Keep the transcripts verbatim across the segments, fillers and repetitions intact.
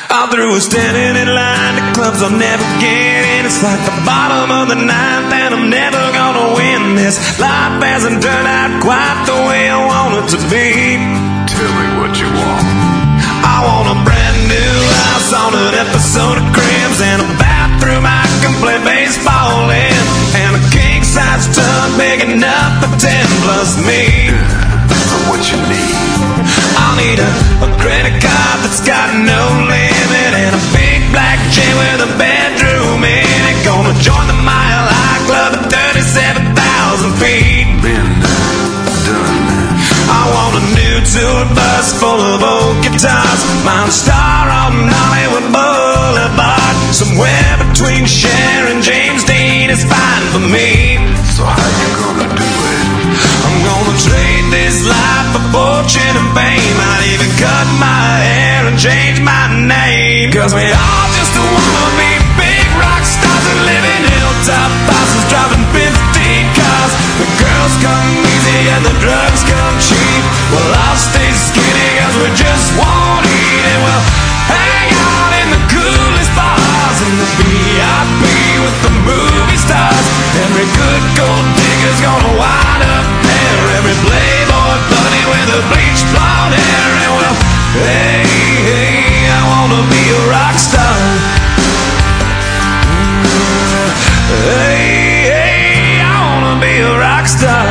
All through a standing in line to clubs I'll never get in. It's like the bottom of the ninth and I'm never gonna win this. Life hasn't turned out quite the way I want it to be. Tell me what you want. I want a brand new house on an episode of Cribs, and a bathroom I can play baseball in, and a king-size tub big enough for ten plus me. So what you need? I'll need a, a credit card that's got no limit, and a big black jet with a bedroom in it. Gonna join the Mile High Club at thirty-seven thousand feet. Been done. I want a new tour bus full of old guitars, Mount Star on Hollywood Boulevard. Somewhere between Cher and James Dean is fine for me. So how you gonna do it? I'm gonna trade this life for fortune and fame. I'd even cut my hair and change my name, 'cause we all just wanna be big rock stars and live in hilltop houses, driving fifteen cars. The girls come easy and the drugs come cheap. Well, I'll stay skinny 'cause we just won't eat, and we'll hang out in the coolest bars in the V I P with the movie stars. Every good gold digger's gonna wind up there. Every playboy bunny with a bleached blonde hair. And well, hey, hey, I wanna be a rock star. Hey, hey, I wanna be a rock star.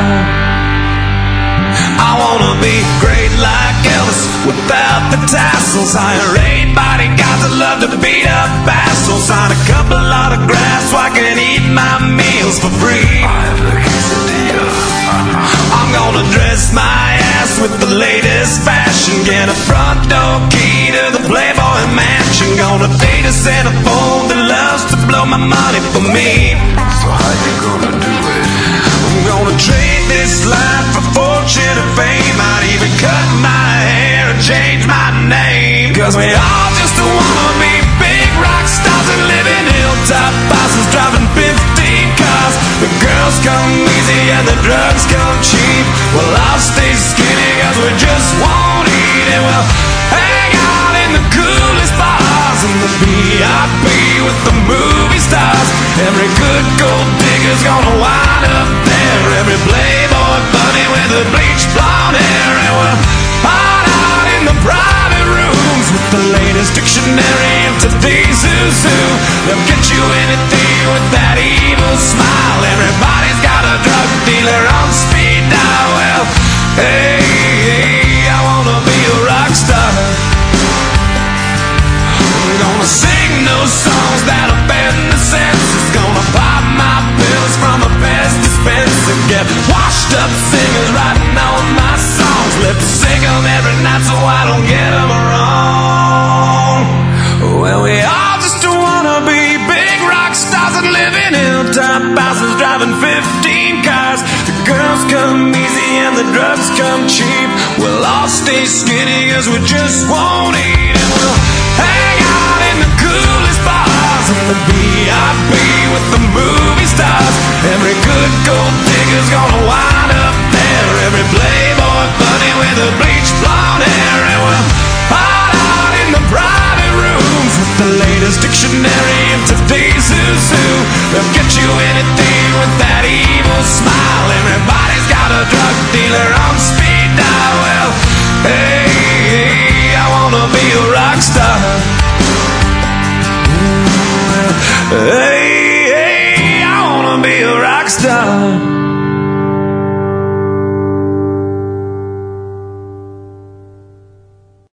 I wanna be great like Elvis without the tassels. Hire eight bodyguards that love to beat up assholes. Sign a couple autographs so I can eat my meals for free. I have a quesadilla. I'm gonna dress my ass with the latest fashion, get a front door key to the Playboy Mansion. Gonna date a centerfold that loves to blow my money for me. So how you gonna do it? I'm gonna trade this life for fortune and fame. I'd even cut my hair and change my name, 'cause we all just wanna be big rock stars and live in hilltop houses, driving fifteen cars. The girls come easy and the drugs come cheap. Well, I'll stay skinny 'cause we just won't eat, and we'll hang out in the coolest bars in the V I P with the movie stars. Every good gold digger's gonna wind up there. Every playboy bunny with a bleached blonde hair. And we'll hide out in the private rooms with the latest dictionary of today's who's who. They'll get you anything with that evil smile. Everybody's got a drug dealer on speed dial. Well, hey, hey, I wanna be a rock star. I'm gonna sing those songs that offend the senses. Gonna pop my pills from a best dispenser. Get washed up singers writing all my songs. Lip sync them every night so I don't get them wrong. Well, we all just wanna be big rock stars and live in hilltop houses, driving fifteen cars. The girls come easy and the drugs come cheap. We'll all stay skinny 'cause we just won't eat, and we'll hang out in the coolest bars in the V I P with the movie stars. Every good gold digger's gonna wind up there. Every playboy bunny with a bleached blonde hair. And we'll hide out in the private rooms with the latest dictionary of today's who's who. They'll get you anything with that evil smile. Everybody's got a drug dealer on speed dial. Well, hey, hey, I wanna be a rock star. Hey, hey, I wanna be a rock star.